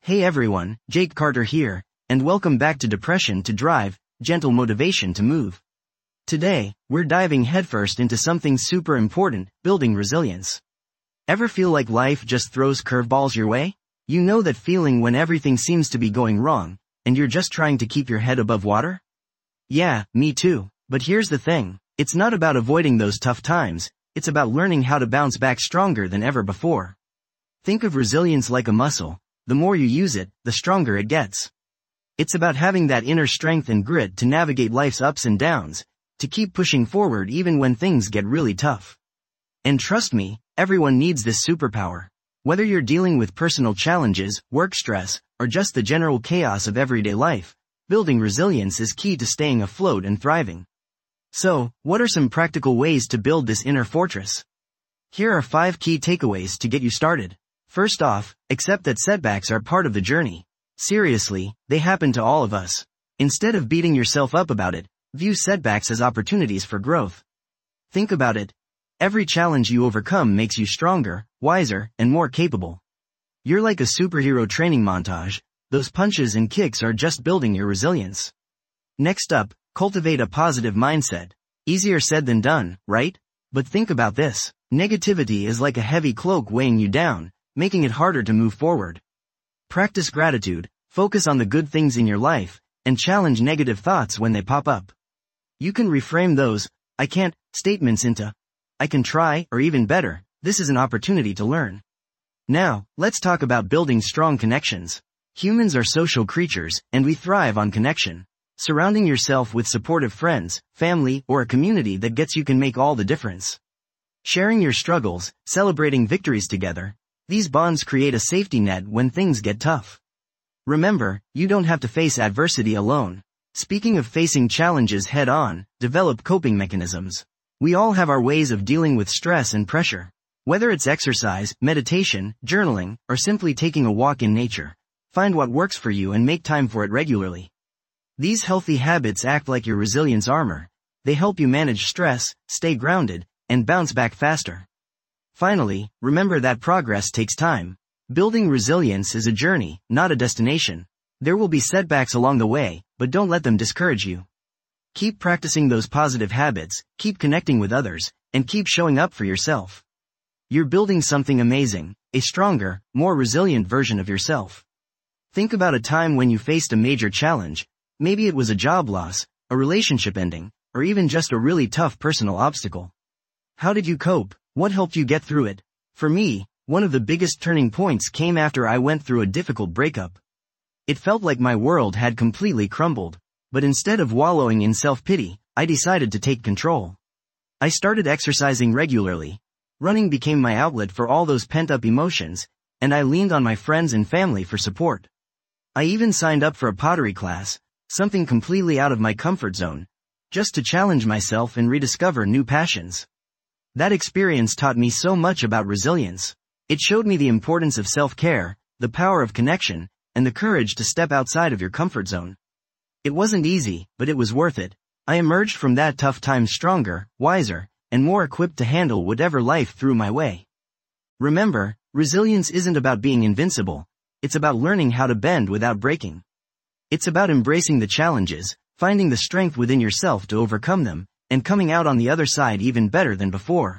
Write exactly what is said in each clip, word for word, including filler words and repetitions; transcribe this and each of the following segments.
Hey everyone, Jake Carter here, and welcome back to Depression to Drive, Gentle Motivation to Move. Today, we're diving headfirst into something super important, building resilience. Ever feel like life just throws curveballs your way? You know that feeling when everything seems to be going wrong, and you're just trying to keep your head above water? Yeah, me too, but here's the thing, it's not about avoiding those tough times, it's about learning how to bounce back stronger than ever before. Think of resilience like a muscle. The more you use it, the stronger it gets. It's about having that inner strength and grit to navigate life's ups and downs, to keep pushing forward even when things get really tough. And trust me, everyone needs this superpower. Whether you're dealing with personal challenges, work stress, or just the general chaos of everyday life, building resilience is key to staying afloat and thriving. So, what are some practical ways to build this inner fortress? Here are five key takeaways to get you started. First off, accept that setbacks are part of the journey. Seriously, they happen to all of us. Instead of beating yourself up about it, view setbacks as opportunities for growth. Think about it. Every challenge you overcome makes you stronger, wiser, and more capable. You're like a superhero training montage. Those punches and kicks are just building your resilience. Next up, cultivate a positive mindset. Easier said than done, right? But think about this. Negativity is like a heavy cloak weighing you down, making it harder to move forward. Practice gratitude, focus on the good things in your life, and challenge negative thoughts when they pop up. You can reframe those, I can't, statements into, I can try, or even better, this is an opportunity to learn. Now, let's talk about building strong connections. Humans are social creatures, and we thrive on connection. Surrounding yourself with supportive friends, family, or a community that gets you can make all the difference. Sharing your struggles, celebrating victories together, these bonds create a safety net when things get tough. Remember, you don't have to face adversity alone. Speaking of facing challenges head-on, develop coping mechanisms. We all have our ways of dealing with stress and pressure. Whether it's exercise, meditation, journaling, or simply taking a walk in nature, find what works for you and make time for it regularly. These healthy habits act like your resilience armor. They help you manage stress, stay grounded, and bounce back faster. Finally, remember that progress takes time. Building resilience is a journey, not a destination. There will be setbacks along the way, but don't let them discourage you. Keep practicing those positive habits, keep connecting with others, and keep showing up for yourself. You're building something amazing, a stronger, more resilient version of yourself. Think about a time when you faced a major challenge. Maybe it was a job loss, a relationship ending, or even just a really tough personal obstacle. How did you cope? What helped you get through it? For me, one of the biggest turning points came after I went through a difficult breakup. It felt like my world had completely crumbled, but instead of wallowing in self-pity, I decided to take control. I started exercising regularly. Running became my outlet for all those pent-up emotions, and I leaned on my friends and family for support. I even signed up for a pottery class, something completely out of my comfort zone, just to challenge myself and rediscover new passions. That experience taught me so much about resilience. It showed me the importance of self-care, the power of connection, and the courage to step outside of your comfort zone. It wasn't easy, but it was worth it. I emerged from that tough time stronger, wiser, and more equipped to handle whatever life threw my way. Remember, resilience isn't about being invincible. It's about learning how to bend without breaking. It's about embracing the challenges, finding the strength within yourself to overcome them, and coming out on the other side even better than before.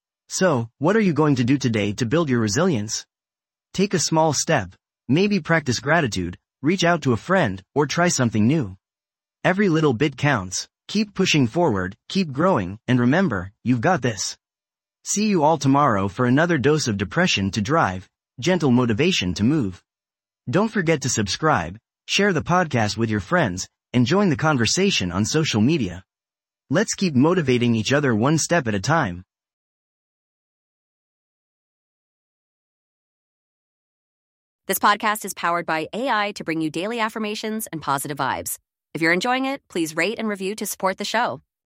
So, what are you going to do today to build your resilience? Take a small step. Maybe practice gratitude, reach out to a friend, or try something new. Every little bit counts. Keep pushing forward, keep growing, and remember, you've got this. See you all tomorrow for another dose of Depression to Drive, Gentle Motivation to Move. Don't forget to subscribe, share the podcast with your friends, and join the conversation on social media. Let's keep motivating each other one step at a time. This podcast is powered by A I to bring you daily affirmations and positive vibes. If you're enjoying it, please rate and review to support the show.